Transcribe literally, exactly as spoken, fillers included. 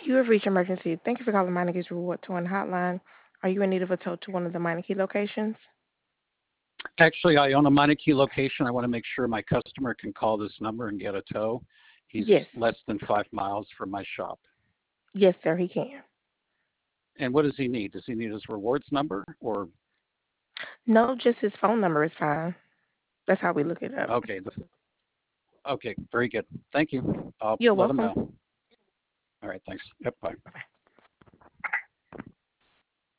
You have reached emergency. Thank you for calling Meineke Reward Towing Hotline. Are you in need of a tow to one of the Meineke locations? Actually, I own a Meineke location. I want to make sure my customer can call this number and get a tow. He's Yes. less than five miles from my shop. Yes, sir, he can. And what does he need? Does he need his rewards number or No, just his phone number is fine. That's how we look it up. okay, the, okay, very good. Thank you. I'll You're let him welcome. know. All right, thanks. Yep, bye. Bye-bye.